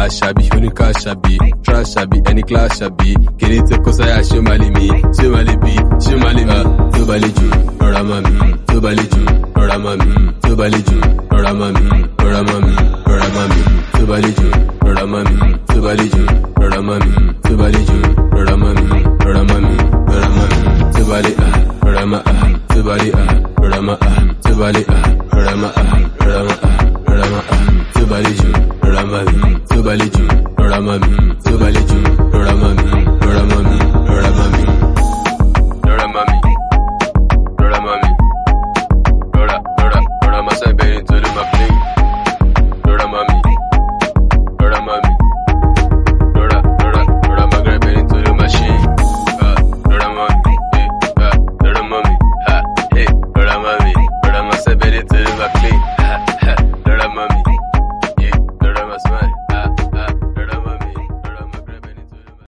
àṣàbí, oníkà àṣàbí, trash àbí, ẹni class àbí, kìíní tó kó sáyà ṣé ó máa lè mí, ṣé ó máa lè bí, ṣé ó máa lè mí. Tó bá lè jù, rọra máa mí, tó bá lè jù, rọra máa mí, tó bá lè jù, rọra máa mí, rọra máa mí, rọra máa mí, tó bá lè jù, rọra máa mí, tó bá lè jù, rọra máa mí, tó bá lè jù, rọra máa mí, rọra máa mí, rọra máa mí, tó bá lè rọra máa tó bá lè rọra máa tó bá lè rọra máa rọra máa rọra máa tó bá lè jù, rọra máa mí, tó bá lè jù, rọra máa mí, tó bá lè jù, rọra máa mí, rọra máa mí.